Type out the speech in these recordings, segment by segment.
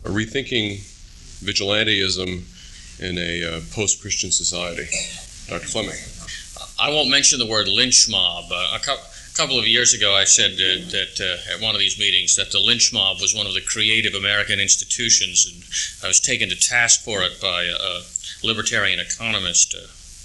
rethinking vigilantism in a post-Christian society. Dr. Fleming. I won't mention the word lynch mob. A couple of years ago I said that at one of these meetings that the lynch mob was one of the creative American institutions, and I was taken to task for it by a libertarian economist.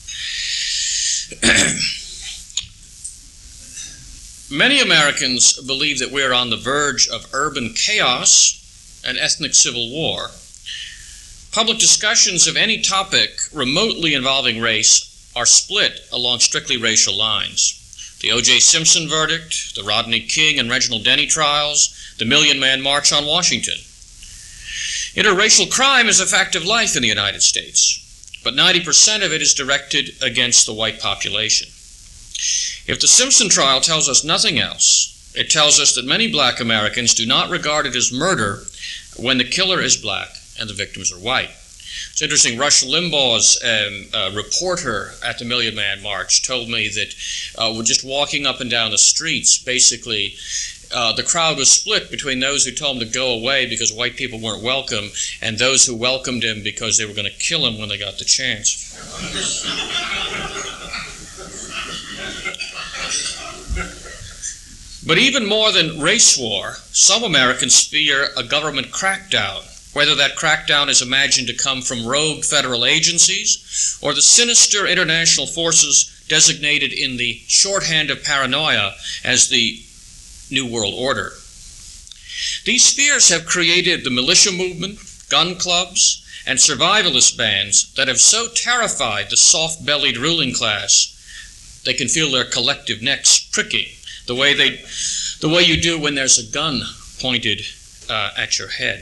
Many Americans believe that we're on the verge of urban chaos and ethnic civil war. Public discussions of any topic remotely involving race are split along strictly racial lines. The O.J. Simpson verdict, the Rodney King and Reginald Denny trials, the Million Man March on Washington. Interracial crime is a fact of life in the United States, but 90% of it is directed against the white population. If the Simpson trial tells us nothing else, it tells us that many black Americans do not regard it as murder when the killer is black and the victims are white. It's interesting, Rush Limbaugh's reporter at the Million Man March told me that we're just walking up and down the streets, basically the crowd was split between those who told him to go away because white people weren't welcome and those who welcomed him because they were going to kill him when they got the chance. But even more than race war, some Americans fear a government crackdown, whether that crackdown is imagined to come from rogue federal agencies or the sinister international forces designated in the shorthand of paranoia as the New World Order. These fears have created the militia movement, gun clubs, and survivalist bands that have so terrified the soft-bellied ruling class they can feel their collective necks pricking, the way you do when there's a gun pointed at your head.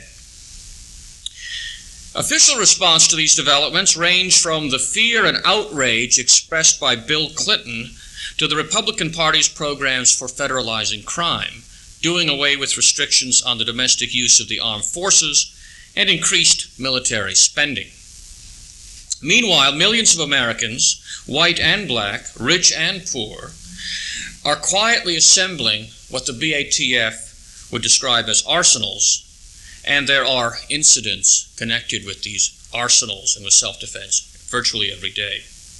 Official response to these developments range from the fear and outrage expressed by Bill Clinton to the Republican Party's programs for federalizing crime, doing away with restrictions on the domestic use of the armed forces, and increased military spending. Meanwhile, millions of Americans, white and black, rich and poor, are quietly assembling what the BATF would describe as arsenals, and there are incidents connected with these arsenals and with self-defense virtually every day.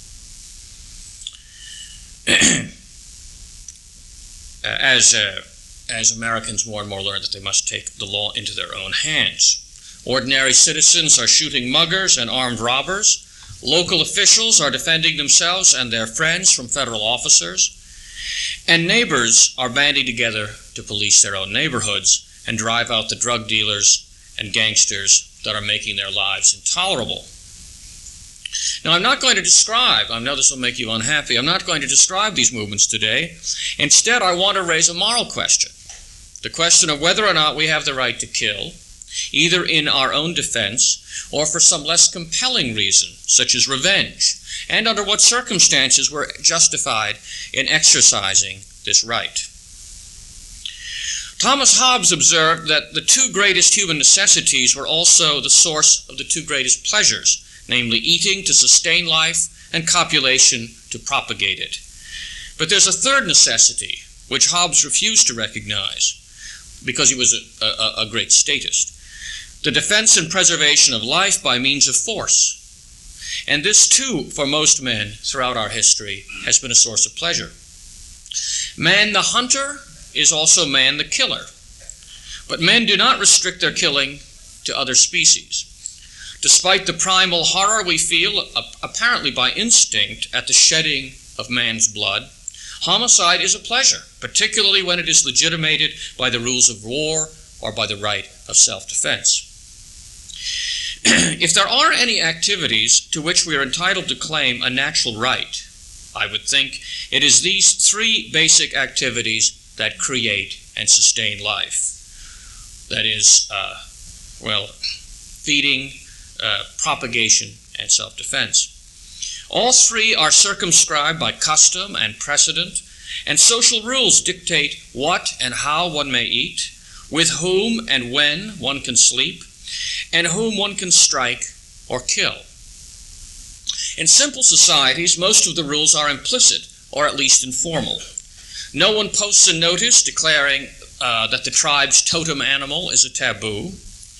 As Americans more and more learn that they must take the law into their own hands. Ordinary citizens are shooting muggers and armed robbers. Local officials are defending themselves and their friends from federal officers. And neighbors are banding together to police their own neighborhoods and drive out the drug dealers and gangsters that are making their lives intolerable. Now, I'm not going to describe, I know this will make you unhappy, I'm not going to describe these movements today. Instead, I want to raise a moral question. The question of whether or not we have the right to kill, either in our own defense or for some less compelling reason, such as revenge, and under what circumstances we're justified in exercising this right. Thomas Hobbes observed that the two greatest human necessities were also the source of the two greatest pleasures, namely eating to sustain life and copulation to propagate it. But there's a third necessity, which Hobbes refused to recognize because he was a great statist: the defense and preservation of life by means of force. And this, too, for most men throughout our history, has been a source of pleasure. Man the hunter is also man the killer. But men do not restrict their killing to other species. Despite the primal horror we feel, apparently by instinct, at the shedding of man's blood, homicide is a pleasure, particularly when it is legitimated by the rules of war or by the right of self-defense. If there are any activities to which we are entitled to claim a natural right, I would think it is these three basic activities that create and sustain life. That is, feeding, propagation, and self-defense. All three are circumscribed by custom and precedent, and social rules dictate what and how one may eat, with whom and when one can sleep, and whom one can strike or kill. In simple societies, most of the rules are implicit, or at least informal. No one posts a notice declaring that the tribe's totem animal is a taboo.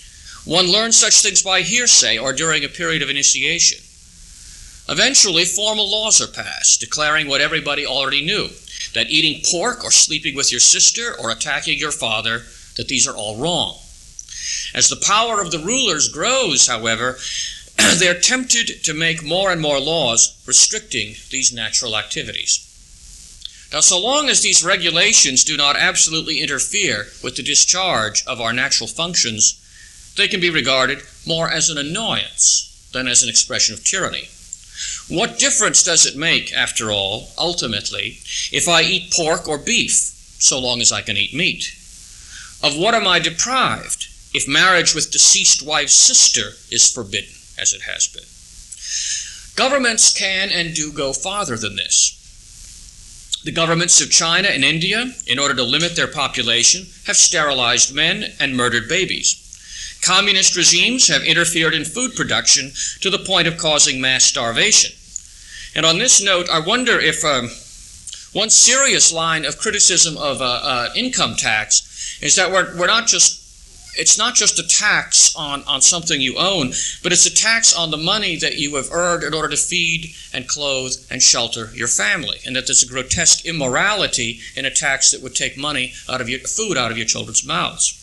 One learns such things by hearsay or during a period of initiation. Eventually, formal laws are passed, declaring what everybody already knew, that eating pork or sleeping with your sister or attacking your father, that these are all wrong. As the power of the rulers grows, however, they are tempted to make more and more laws restricting these natural activities. Now, so long as these regulations do not absolutely interfere with the discharge of our natural functions, they can be regarded more as an annoyance than as an expression of tyranny. What difference does it make, after all, ultimately, if I eat pork or beef, so long as I can eat meat? Of what am I deprived if marriage with deceased wife's sister is forbidden, as it has been? Governments can and do go farther than this. The governments of China and India, in order to limit their population, have sterilized men and murdered babies. Communist regimes have interfered in food production to the point of causing mass starvation. And on this note, I wonder if one serious line of criticism of income tax is that it's not just a tax on something you own, but it's a tax on the money that you have earned in order to feed and clothe and shelter your family, and that there's a grotesque immorality in a tax that would take food out of your children's mouths.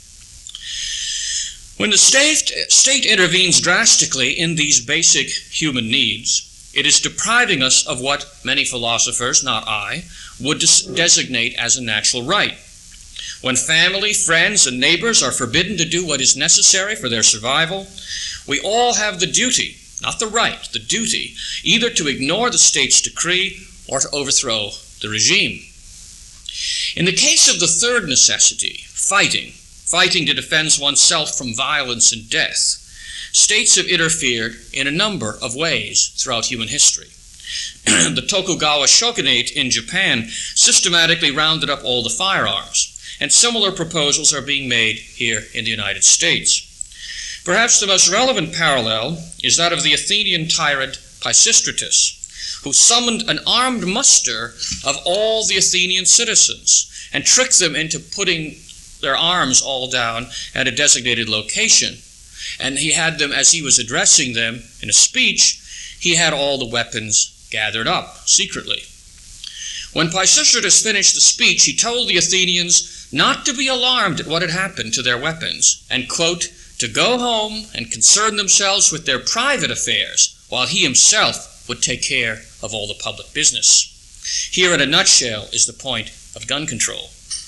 When the state intervenes drastically in these basic human needs, it is depriving us of what many philosophers, not I, would designate as a natural right. When family, friends, and neighbors are forbidden to do what is necessary for their survival, we all have the duty, not the right, the duty, either to ignore the state's decree or to overthrow the regime. In the case of the third necessity, fighting to defend oneself from violence and death, states have interfered in a number of ways throughout human history. The Tokugawa shogunate in Japan systematically rounded up all the firearms, and similar proposals are being made here in the United States. Perhaps the most relevant parallel is that of the Athenian tyrant Pisistratus, who summoned an armed muster of all the Athenian citizens and tricked them into putting their arms all down at a designated location. And he had them, as he was addressing them in a speech, he had all the weapons gathered up secretly. When Pisistratus finished the speech, he told the Athenians not to be alarmed at what had happened to their weapons, and, quote, to go home and concern themselves with their private affairs, while he himself would take care of all the public business. Here, in a nutshell, is the point of gun control.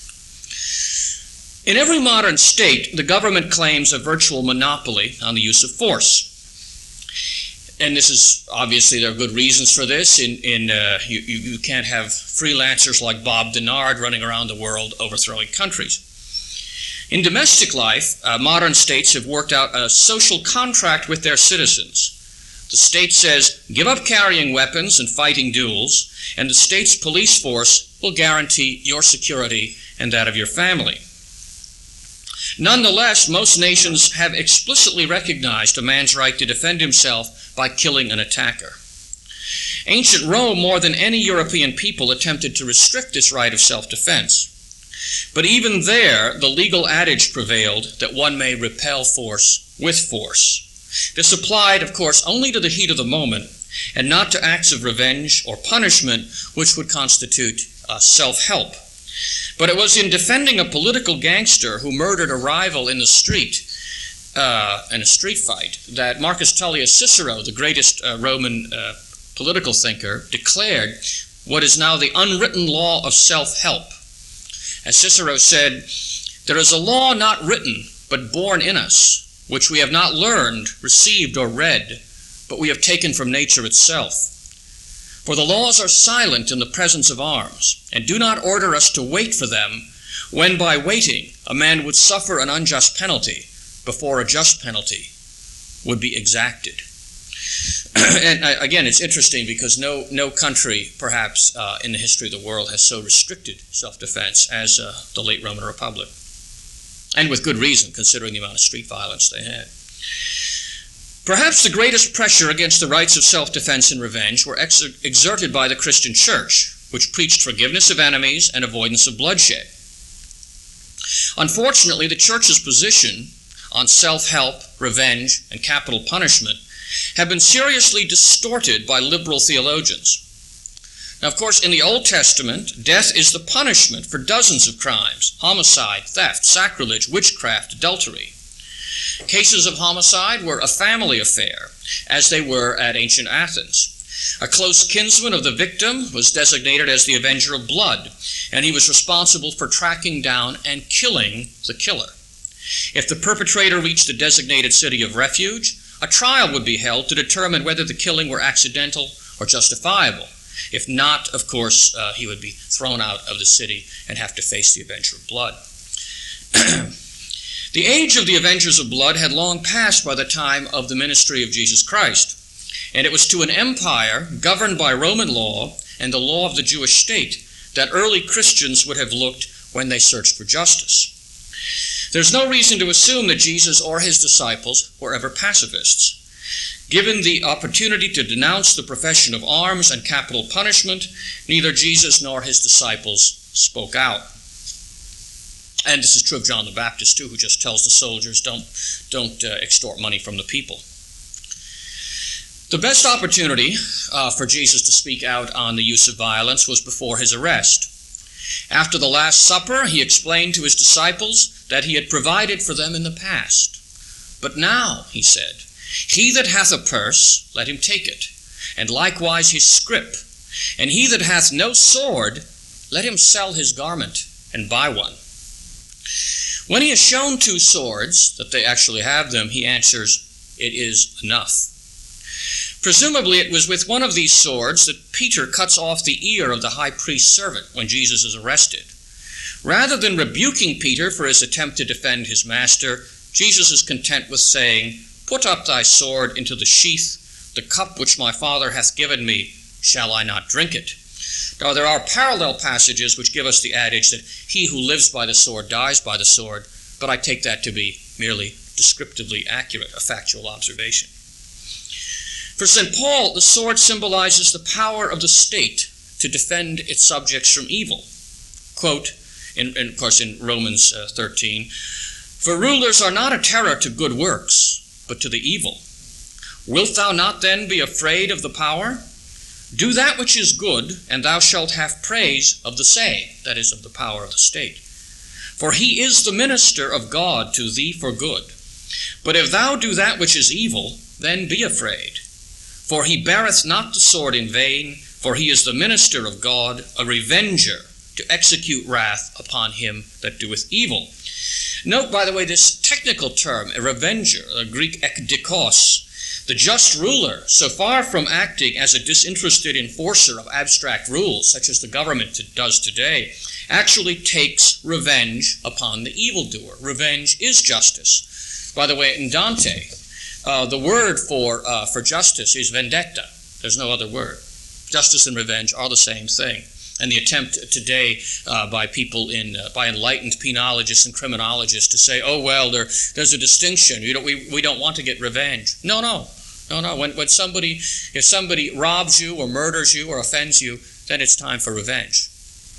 In every modern state, the government claims a virtual monopoly on the use of force. And this is, obviously, there are good reasons for this. You can't have freelancers like Bob Denard running around the world overthrowing countries. In domestic life, modern states have worked out a social contract with their citizens. The state says, give up carrying weapons and fighting duels, and the state's police force will guarantee your security and that of your family. Nonetheless, most nations have explicitly recognized a man's right to defend himself by killing an attacker. Ancient Rome, more than any European people, attempted to restrict this right of self-defense. But even there, the legal adage prevailed that one may repel force with force. This applied, of course, only to the heat of the moment, and not to acts of revenge or punishment which would constitute self-help. But it was in defending a political gangster who murdered a rival in the street, in a street fight, that Marcus Tullius Cicero, the greatest Roman political thinker, declared what is now the unwritten law of self-help. As Cicero said, there is a law not written, but born in us, which we have not learned, received, or read, but we have taken from nature itself. For the laws are silent in the presence of arms, and do not order us to wait for them, when by waiting a man would suffer an unjust penalty before a just penalty would be exacted. And again, it's interesting because no country, perhaps, in the history of the world has so restricted self-defense as the late Roman Republic. And with good reason, considering the amount of street violence they had. Perhaps the greatest pressure against the rights of self-defense and revenge were exerted by the Christian Church, which preached forgiveness of enemies and avoidance of bloodshed. Unfortunately, the Church's position on self-help, revenge, and capital punishment have been seriously distorted by liberal theologians. Now, of course, in the Old Testament, death is the punishment for dozens of crimes: homicide, theft, sacrilege, witchcraft, adultery. Cases of homicide were a family affair, as they were at ancient Athens. A close kinsman of the victim was designated as the avenger of blood, and he was responsible for tracking down and killing the killer. If the perpetrator reached the designated city of refuge, a trial would be held to determine whether the killing were accidental or justifiable. If not, of course, he would be thrown out of the city and have to face the avenger of blood. The age of the avengers of blood had long passed by the time of the ministry of Jesus Christ, and it was to an empire governed by Roman law and the law of the Jewish state that early Christians would have looked when they searched for justice. There's no reason to assume that Jesus or his disciples were ever pacifists. Given the opportunity to denounce the profession of arms and capital punishment, neither Jesus nor his disciples spoke out. And this is true of John the Baptist, too, who just tells the soldiers, don't extort money from the people. The best opportunity for Jesus to speak out on the use of violence was before his arrest. After the Last Supper, he explained to his disciples that he had provided for them in the past. But now, he said, he that hath a purse, let him take it, and likewise his scrip. And he that hath no sword, let him sell his garment and buy one. When he is shown 2 swords, that they actually have them, he answers, it is enough. Presumably it was with one of these swords that Peter cuts off the ear of the high priest's servant when Jesus is arrested. Rather than rebuking Peter for his attempt to defend his master, Jesus is content with saying, put up thy sword into the sheath, the cup which my Father hath given me, shall I not drink it? Now there are parallel passages which give us the adage that he who lives by the sword dies by the sword, but I take that to be merely descriptively accurate, a factual observation. For St. Paul, the sword symbolizes the power of the state to defend its subjects from evil. Quote, of course in Romans 13, for rulers are not a terror to good works, but to the evil. Wilt thou not then be afraid of the power? Do that which is good, and thou shalt have praise of the same, that is, of the power of the state. For he is the minister of God to thee for good. But if thou do that which is evil, then be afraid. For he beareth not the sword in vain, for he is the minister of God, a revenger, to execute wrath upon him that doeth evil. Note, by the way, this technical term, a revenger, the Greek ekdikos, the just ruler, so far from acting as a disinterested enforcer of abstract rules, such as the government does today, actually takes revenge upon the evildoer. Revenge is justice. By the way, in Dante, the word for justice is vendetta. There's no other word. Justice and revenge are the same thing. And the attempt today by people by enlightened penologists and criminologists to say, oh, well, there's a distinction. We don't want to get revenge. No. If somebody robs you or murders you or offends you, then it's time for revenge.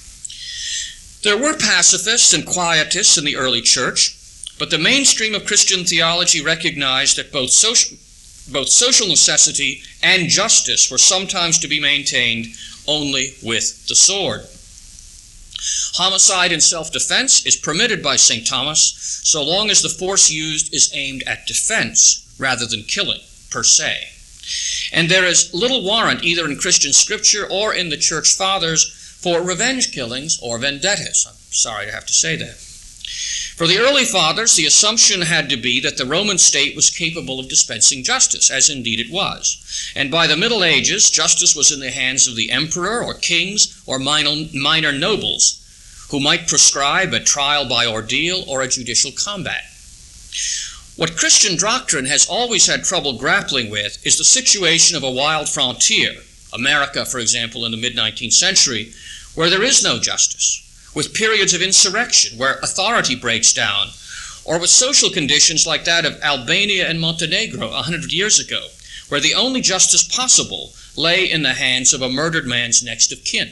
There were pacifists and quietists in the early church, but the mainstream of Christian theology recognized that both social necessity and justice were sometimes to be maintained only with the sword. Homicide in self-defense is permitted by St. Thomas so long as the force used is aimed at defense rather than killing, per se. And there is little warrant either in Christian scripture or in the church fathers for revenge killings or vendettas. I'm sorry to have to say that. For the early fathers, the assumption had to be that the Roman state was capable of dispensing justice, as indeed it was. And by the Middle Ages, justice was in the hands of the emperor or kings or minor nobles, who might prescribe a trial by ordeal or a judicial combat. What Christian doctrine has always had trouble grappling with is the situation of a wild frontier, America, for example, in the mid-19th century, where there is no justice, with periods of insurrection where authority breaks down, or with social conditions like that of Albania and Montenegro 100 years ago, where the only justice possible lay in the hands of a murdered man's next of kin.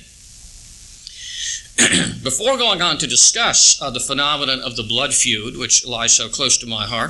Before going on to discuss the phenomenon of the blood feud, which lies so close to my heart,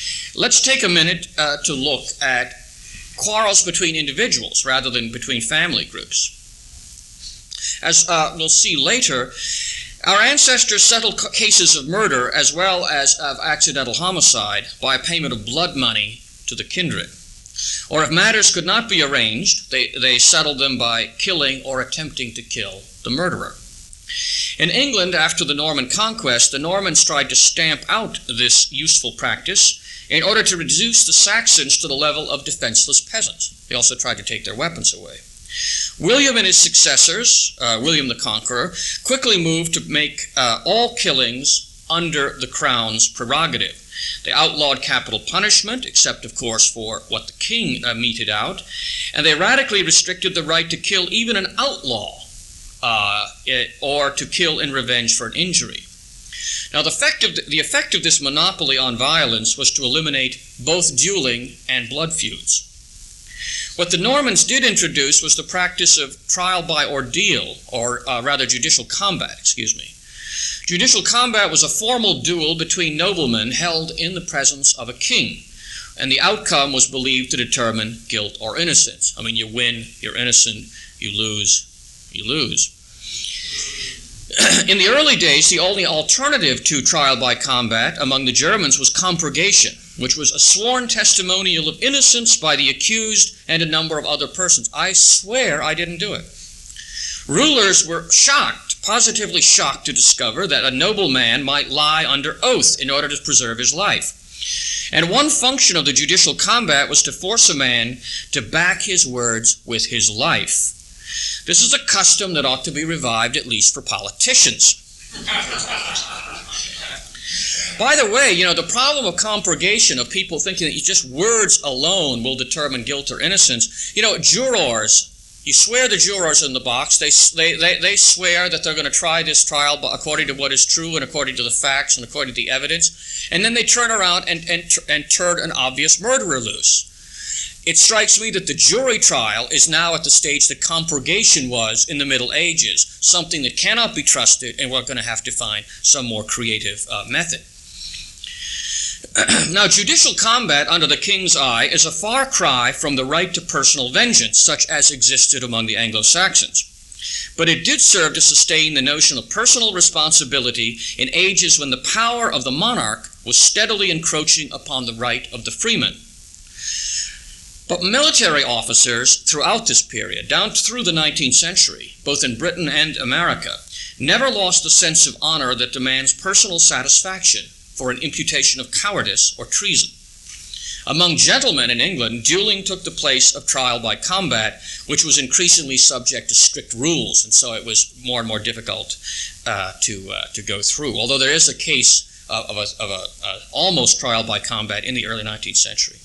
Let's take a minute to look at quarrels between individuals rather than between family groups. As we'll see later, our ancestors settled cases of murder as well as of accidental homicide by a payment of blood money to the kindred. Or if matters could not be arranged, they settled them by killing or attempting to kill the murderer. In England, after the Norman conquest, the Normans tried to stamp out this useful practice in order to reduce the Saxons to the level of defenseless peasants. They also tried to take their weapons away. William and his successors, William the Conqueror, quickly moved to make all killings under the crown's prerogative. They outlawed capital punishment, except, of course, for what the king meted out, and they radically restricted the right to kill even an outlaw or to kill in revenge for an injury. Now, the effect of this monopoly on violence was to eliminate both dueling and blood feuds. What the Normans did introduce was the practice of trial by ordeal, or rather judicial combat, Judicial combat was a formal duel between noblemen held in the presence of a king, and the outcome was believed to determine guilt or innocence. I mean, you win, you're innocent; you lose, you lose. In the early days, the only alternative to trial by combat among the Germans was compurgation, which was a sworn testimonial of innocence by the accused and a number of other persons. I swear I didn't do it. Rulers were shocked, positively shocked, to discover that a nobleman might lie under oath in order to preserve his life. And one function of the judicial combat was to force a man to back his words with his life. This is a custom that ought to be revived, at least for politicians. By the way, the problem of compurgation, of people thinking that just words alone will determine guilt or innocence, jurors, you swear the jurors in the box, they swear that they're going to try this trial according to what is true and according to the facts and according to the evidence, and then they turn around and turn an obvious murderer loose. It strikes me that the jury trial is now at the stage that compurgation was in the Middle Ages, something that cannot be trusted, and we're going to have to find some more creative method. Now, judicial combat under the king's eye is a far cry from the right to personal vengeance, such as existed among the Anglo-Saxons. But it did serve to sustain the notion of personal responsibility in ages when the power of the monarch was steadily encroaching upon the right of the freeman. But military officers throughout this period, down through the 19th century, both in Britain and America, never lost the sense of honor that demands personal satisfaction for an imputation of cowardice or treason. Among gentlemen in England, dueling took the place of trial by combat, which was increasingly subject to strict rules, and so it was more and more difficult to go through. Although there is a case of a almost trial by combat in the early 19th century.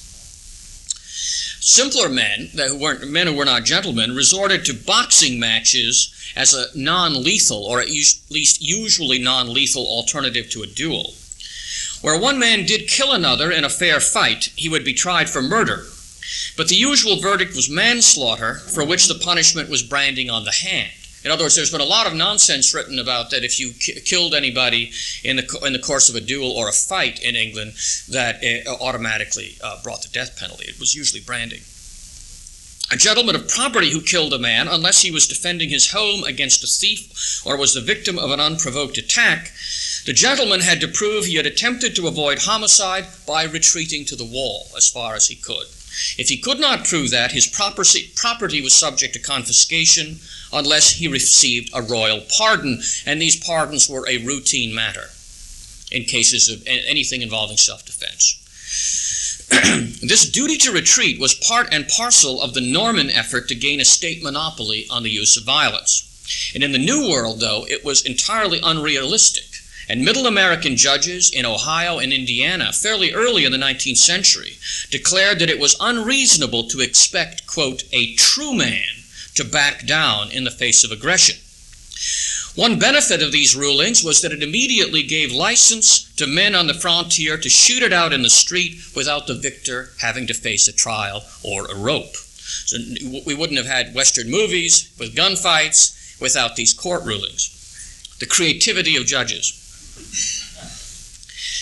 Simpler men who were not gentlemen resorted to boxing matches as a non-lethal, or at least usually non-lethal, alternative to a duel. Where one man did kill another in a fair fight, he would be tried for murder. But the usual verdict was manslaughter, for which the punishment was branding on the hand. In other words, there's been a lot of nonsense written about that if you killed anybody in the course of a duel or a fight in England, that it automatically brought the death penalty. It was usually branding. A gentleman of property who killed a man, unless he was defending his home against a thief or was the victim of an unprovoked attack, the gentleman had to prove he had attempted to avoid homicide by retreating to the wall as far as he could. If he could not prove that, his property was subject to confiscation unless he received a royal pardon, and these pardons were a routine matter in cases of anything involving self-defense. This duty to retreat was part and parcel of the Norman effort to gain a state monopoly on the use of violence. And in the New World, though, it was entirely unrealistic. And Middle American judges in Ohio and Indiana, fairly early in the 19th century, declared that it was unreasonable to expect, quote, a true man to back down in the face of aggression. One benefit of these rulings was that it immediately gave license to men on the frontier to shoot it out in the street without the victor having to face a trial or a rope. So we wouldn't have had Western movies with gunfights without these court rulings. The creativity of judges.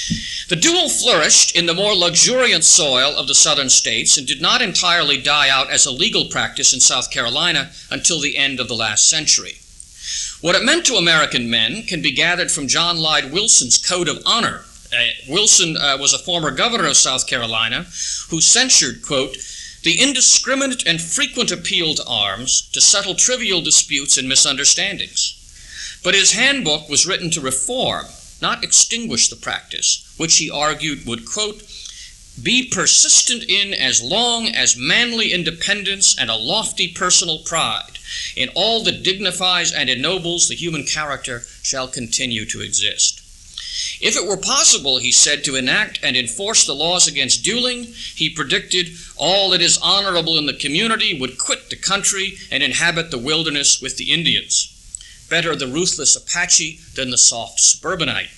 The duel flourished in the more luxuriant soil of the southern states and did not entirely die out as a legal practice in South Carolina until the end of the last century. What it meant to American men can be gathered from John Lyde Wilson's Code of Honor. Wilson was a former governor of South Carolina who censured, quote, the indiscriminate and frequent appeal to arms to settle trivial disputes and misunderstandings. But his handbook was written to reform, not extinguish the practice, which he argued would, quote, be persistent in as long as manly independence and a lofty personal pride in all that dignifies and ennobles the human character shall continue to exist. If it were possible, he said, to enact and enforce the laws against dueling, he predicted all that is honorable in the community would quit the country and inhabit the wilderness with the Indians. Better the ruthless Apache than the soft suburbanite.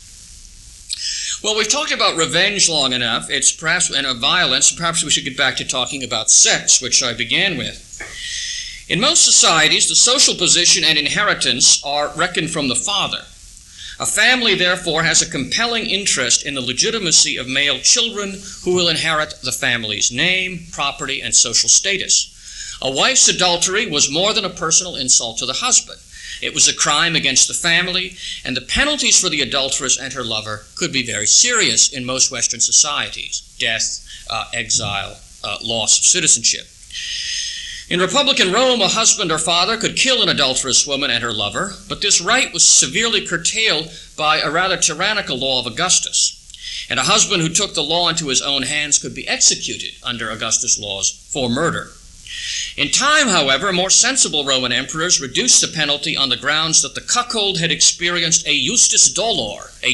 Well, we've talked about revenge long enough. It's perhaps and violence. Perhaps we should get back to talking about sex, which I began with. In most societies, the social position and inheritance are reckoned from the father. A family, therefore, has a compelling interest in the legitimacy of male children who will inherit the family's name, property, and social status. A wife's adultery was more than a personal insult to the husband. It was a crime against the family, and the penalties for the adulteress and her lover could be very serious in most Western societies: death, exile, loss of citizenship. In Republican Rome, a husband or father could kill an adulterous woman and her lover, but this right was severely curtailed by a rather tyrannical law of Augustus. And a husband who took the law into his own hands could be executed under Augustus' laws for murder. In time, however, more sensible Roman emperors reduced the penalty on the grounds that the cuckold had experienced a justus dolor, a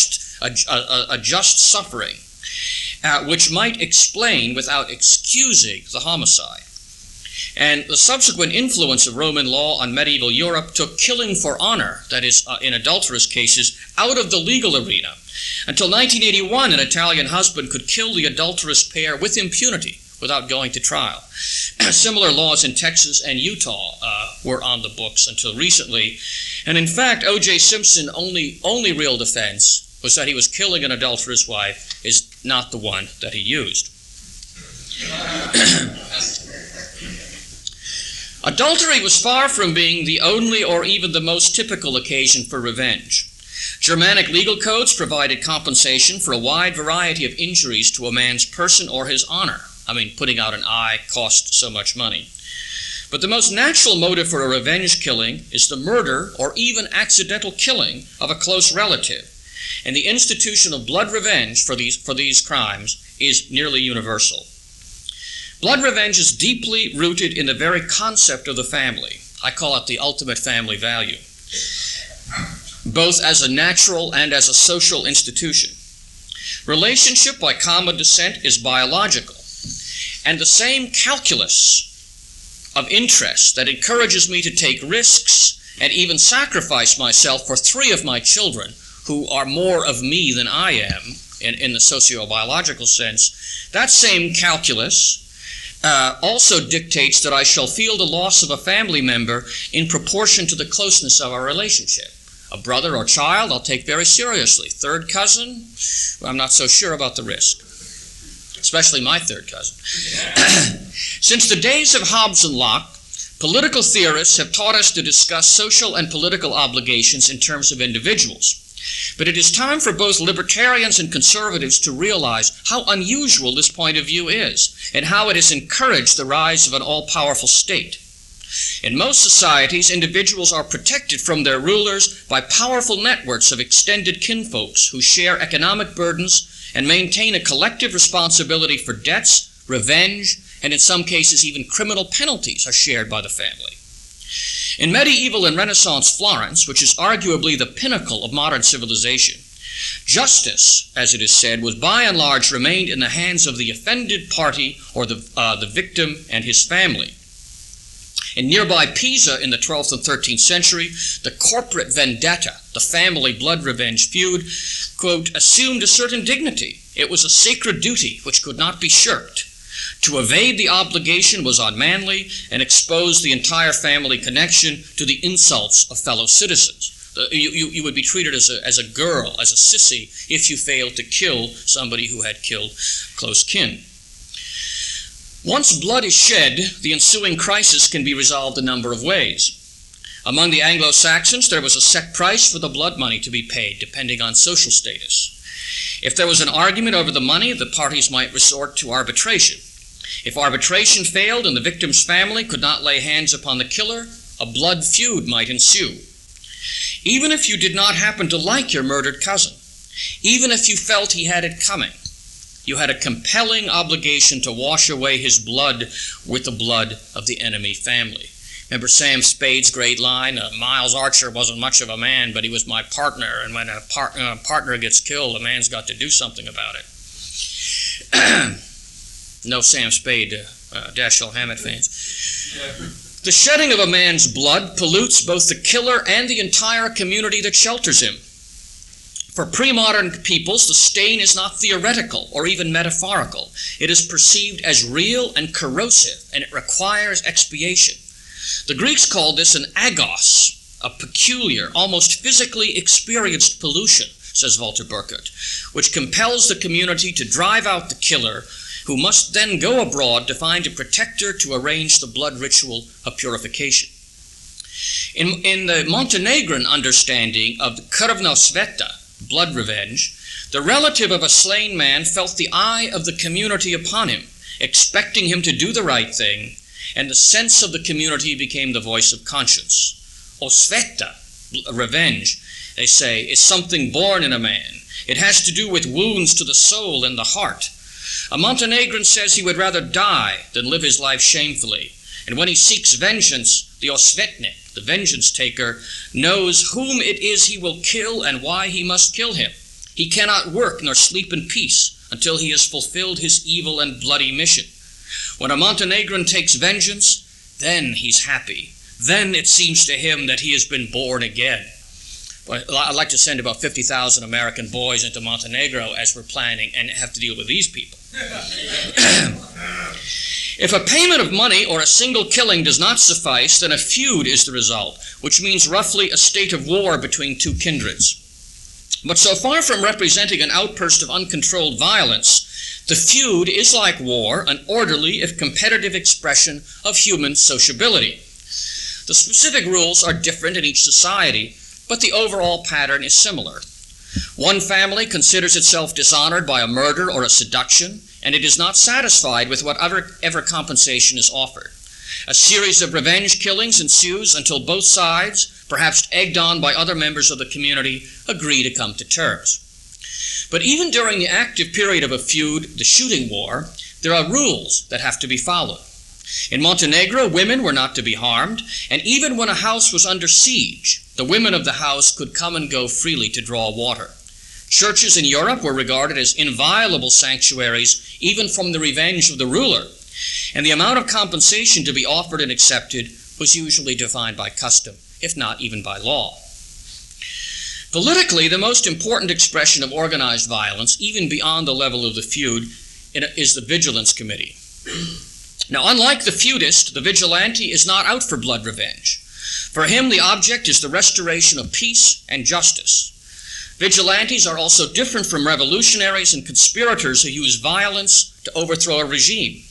just suffering, which might explain without excusing the homicide. And the subsequent influence of Roman law on medieval Europe took killing for honor, that is, in adulterous cases, out of the legal arena. Until 1981, an Italian husband could kill the adulterous pair with impunity without going to trial. Similar laws in Texas and Utah were on the books until recently. And in fact, O.J. Simpson's only real defense was that he was killing an adulterous wife, is not the one that he used. Adultery was far from being the only or even the most typical occasion for revenge. Germanic legal codes provided compensation for a wide variety of injuries to a man's person or his honor. I mean, putting out an eye cost so much money. But the most natural motive for a revenge killing is the murder or even accidental killing of a close relative. And the institution of blood revenge for these crimes is nearly universal. Blood revenge is deeply rooted in the very concept of the family. I call it the ultimate family value, both as a natural and as a social institution. Relationship by common descent is biological, and the same calculus of interest that encourages me to take risks and even sacrifice myself for 3 of my children who are more of me than I am in the socio-biological sense, that same calculus also dictates that I shall feel the loss of a family member in proportion to the closeness of our relationship. A brother or child I'll take very seriously. Third cousin, well, I'm not so sure about the risk, especially my third cousin. Since the days of Hobbes and Locke, political theorists have taught us to discuss social and political obligations in terms of individuals. But it is time for both libertarians and conservatives to realize how unusual this point of view is and how it has encouraged the rise of an all-powerful state. In most societies, individuals are protected from their rulers by powerful networks of extended kinfolks who share economic burdens and maintain a collective responsibility for debts, revenge, and in some cases even criminal penalties are shared by the family. In medieval and Renaissance Florence, which is arguably the pinnacle of modern civilization, justice, as it is said, was by and large remained in the hands of the offended party or the victim and his family. In nearby Pisa in the 12th and 13th century, the corporate vendetta, the family blood revenge feud, quote, assumed a certain dignity. It was a sacred duty which could not be shirked. To evade the obligation was unmanly and exposed the entire family connection to the insults of fellow citizens. You would be treated as a girl, as a sissy, if you failed to kill somebody who had killed close kin. Once blood is shed, the ensuing crisis can be resolved a number of ways. Among the Anglo-Saxons, there was a set price for the blood money to be paid, depending on social status. If there was an argument over the money, the parties might resort to arbitration. If arbitration failed and the victim's family could not lay hands upon the killer, a blood feud might ensue. Even if you did not happen to like your murdered cousin, even if you felt he had it coming, you had a compelling obligation to wash away his blood with the blood of the enemy family. Remember Sam Spade's great line, Miles Archer wasn't much of a man, but he was my partner, and when a partner gets killed, a man's got to do something about it. No Sam Spade, Dashiell Hammett fans. The shedding of a man's blood pollutes both the killer and the entire community that shelters him. For pre-modern peoples, the stain is not theoretical or even metaphorical. It is perceived as real and corrosive, and it requires expiation. The Greeks called this an agos, a peculiar, almost physically experienced pollution, says Walter Burkert, which compels the community to drive out the killer, who must then go abroad to find a protector to arrange the blood ritual of purification. In the Montenegrin understanding of the krvna sveta, blood revenge, the relative of a slain man felt the eye of the community upon him, expecting him to do the right thing, and the sense of the community became the voice of conscience. Osveta, revenge, they say, is something born in a man. It has to do with wounds to the soul and the heart. A Montenegrin says he would rather die than live his life shamefully. And when he seeks vengeance, the osvetnik, the vengeance taker, knows whom it is he will kill and why he must kill him. He cannot work nor sleep in peace until he has fulfilled his evil and bloody mission. When a Montenegrin takes vengeance, then he's happy. Then it seems to him that he has been born again. Well, I'd like to send about 50,000 American boys into Montenegro as we're planning and have to deal with these people. If a payment of money or a single killing does not suffice, then a feud is the result, which means roughly a state of war between two kindreds. But so far from representing an outburst of uncontrolled violence, the feud is like war, an orderly, if competitive expression of human sociability. The specific rules are different in each society, but the overall pattern is similar. One family considers itself dishonored by a murder or a seduction, and it is not satisfied with whatever compensation is offered. A series of revenge killings ensues until both sides, perhaps egged on by other members of the community, agree to come to terms. But even during the active period of a feud, the shooting war, there are rules that have to be followed. In Montenegro, women were not to be harmed, and even when a house was under siege, the women of the house could come and go freely to draw water. Churches in Europe were regarded as inviolable sanctuaries, even from the revenge of the ruler, and the amount of compensation to be offered and accepted was usually defined by custom, if not even by law. Politically, the most important expression of organized violence, even beyond the level of the feud, is the Vigilance Committee. Now, unlike the feudist, the vigilante is not out for blood revenge. For him, the object is the restoration of peace and justice. Vigilantes are also different from revolutionaries and conspirators who use violence to overthrow a regime.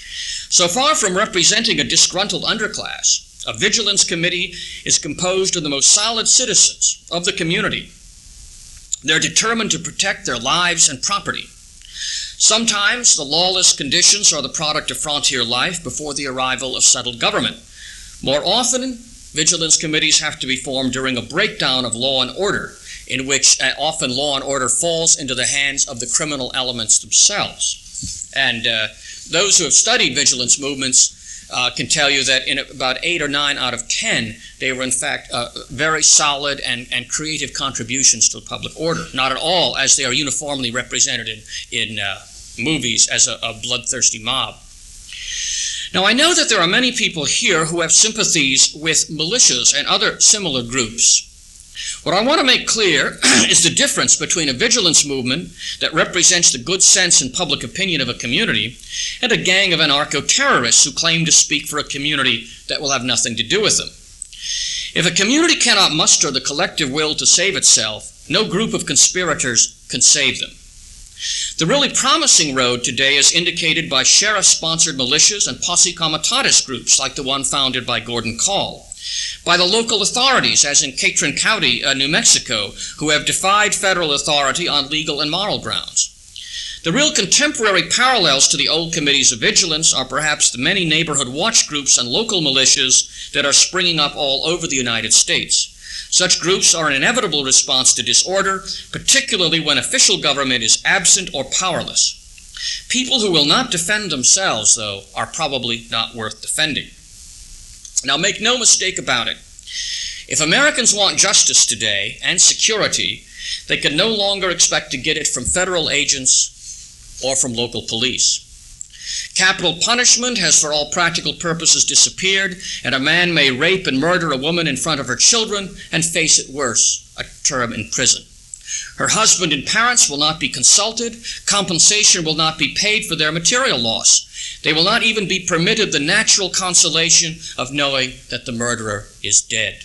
So far from representing a disgruntled underclass, a vigilance committee is composed of the most solid citizens of the community. They're determined to protect their lives and property. Sometimes the lawless conditions are the product of frontier life before the arrival of settled government. More often, vigilance committees have to be formed during a breakdown of law and order, in which often law and order falls into the hands of the criminal elements themselves. And those who have studied vigilance movements can tell you that in about 8 or 9 out of 10, they were in fact very solid and creative contributions to public order. Not at all as they are uniformly represented in movies as a bloodthirsty mob. Now, I know that there are many people here who have sympathies with militias and other similar groups. What I want to make clear is the difference between a vigilance movement that represents the good sense and public opinion of a community and a gang of anarcho-terrorists who claim to speak for a community that will have nothing to do with them. If a community cannot muster the collective will to save itself, no group of conspirators can save them. The really promising road today is indicated by sheriff-sponsored militias and posse comitatus groups like the one founded by Gordon Kahl, by the local authorities, as in Catron County, New Mexico, who have defied federal authority on legal and moral grounds. The real contemporary parallels to the old committees of vigilance are perhaps the many neighborhood watch groups and local militias that are springing up all over the United States. Such groups are an inevitable response to disorder, particularly when official government is absent or powerless. People who will not defend themselves, though, are probably not worth defending. Now, make no mistake about it. If Americans want justice today and security, they can no longer expect to get it from federal agents or from local police. Capital punishment has for all practical purposes disappeared, and a man may rape and murder a woman in front of her children and face it worse, a term in prison. Her husband and parents will not be consulted, compensation will not be paid for their material loss. They will not even be permitted the natural consolation of knowing that the murderer is dead.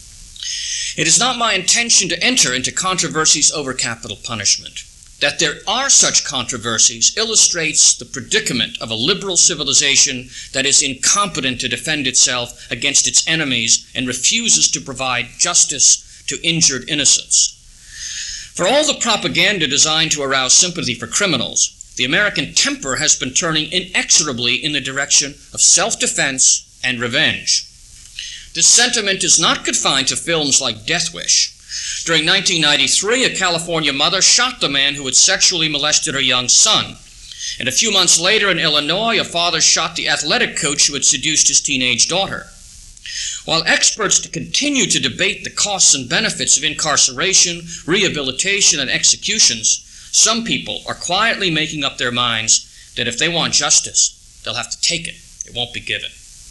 It is not my intention to enter into controversies over capital punishment. That there are such controversies illustrates the predicament of a liberal civilization that is incompetent to defend itself against its enemies and refuses to provide justice to injured innocents. For all the propaganda designed to arouse sympathy for criminals, the American temper has been turning inexorably in the direction of self-defense and revenge. This sentiment is not confined to films like Death Wish. During 1993, a California mother shot the man who had sexually molested her young son. And a few months later in Illinois, a father shot the athletic coach who had seduced his teenage daughter. While experts continue to debate the costs and benefits of incarceration, rehabilitation, and executions, some people are quietly making up their minds that if they want justice, they'll have to take it. It won't be given.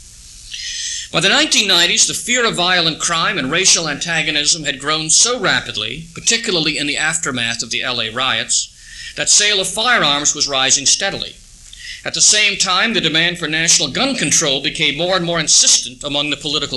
By the 1990s, the fear of violent crime and racial antagonism had grown so rapidly, particularly in the aftermath of the LA riots, that sale of firearms was rising steadily. At the same time, the demand for national gun control became more and more insistent among the political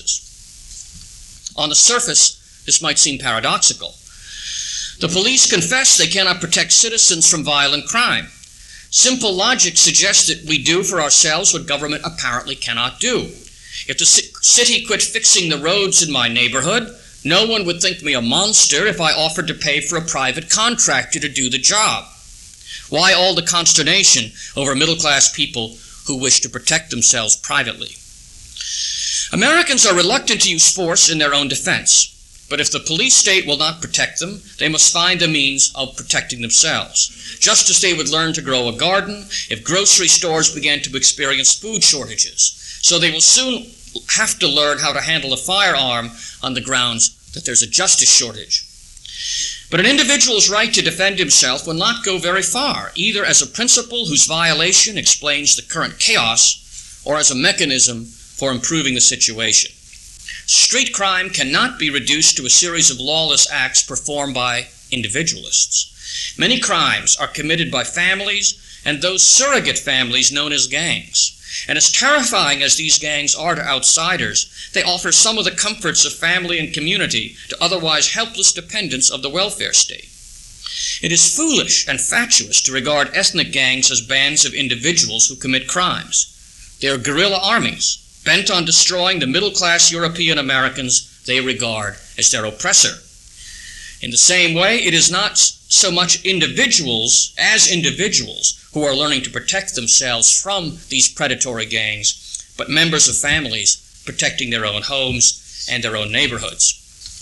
classes. On the surface, this might seem paradoxical. The police confess they cannot protect citizens from violent crime. Simple logic suggests that we do for ourselves what government apparently cannot do. If the city quit fixing the roads in my neighborhood, no one would think me a monster if I offered to pay for a private contractor to do the job. Why all the consternation over middle-class people who wish to protect themselves privately? Americans are reluctant to use force in their own defense, but if the police state will not protect them, they must find a means of protecting themselves. Just as they would learn to grow a garden if grocery stores began to experience food shortages. So they will soon have to learn how to handle a firearm on the grounds that there's a justice shortage. But an individual's right to defend himself will not go very far, either as a principle whose violation explains the current chaos, or as a mechanism for improving the situation. Street crime cannot be reduced to a series of lawless acts performed by individualists. Many crimes are committed by families and those surrogate families known as gangs. And as terrifying as these gangs are to outsiders, they offer some of the comforts of family and community to otherwise helpless dependents of the welfare state. It is foolish and fatuous to regard ethnic gangs as bands of individuals who commit crimes. They are guerrilla armies, bent on destroying the middle-class European Americans they regard as their oppressor. In the same way, it is not so much individuals as individuals who are learning to protect themselves from these predatory gangs, but members of families protecting their own homes and their own neighborhoods.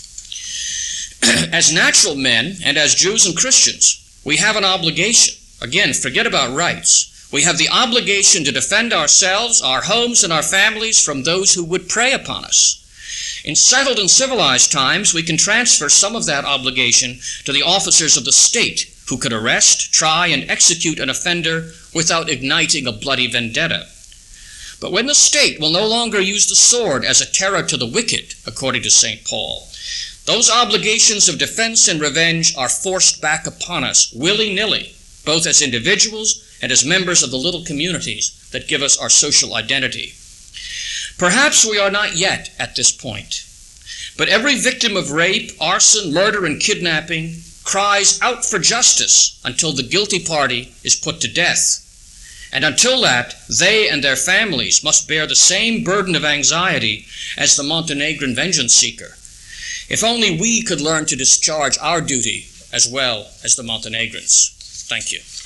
As natural men and as Jews and Christians, we have an obligation. Again, forget about rights. We have the obligation to defend ourselves, our homes, and our families from those who would prey upon us. In settled and civilized times, we can transfer some of that obligation to the officers of the state who could arrest, try, and execute an offender without igniting a bloody vendetta. But when the state will no longer use the sword as a terror to the wicked, according to St. Paul, those obligations of defense and revenge are forced back upon us willy-nilly, both as individuals and as members of the little communities that give us our social identity. Perhaps we are not yet at this point. But every victim of rape, arson, murder, and kidnapping cries out for justice until the guilty party is put to death. And until that, they and their families must bear the same burden of anxiety as the Montenegrin vengeance seeker. If only we could learn to discharge our duty as well as the Montenegrins. Thank you.